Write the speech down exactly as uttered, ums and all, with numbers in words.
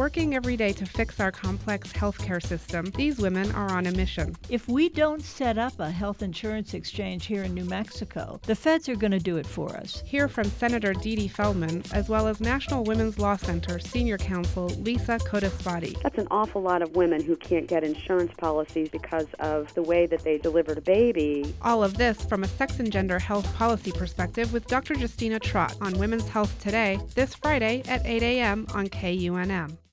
working every day to fix our complex healthcare system, these women are on a mission. If we don't set up a health insurance exchange here in New Mexico, the feds are going to do it for us. Hear from Senator Dee Dee Feldman, as well as National Women's Law Center Senior Counsel Lisa Kodespati. That's an awful lot of women who can't get insurance policies because of the way that they delivered a baby. All of this from a sex and gender health policy perspective with Doctor Justina Trott on Women's Health Today this Friday at eight a.m. on K U N M.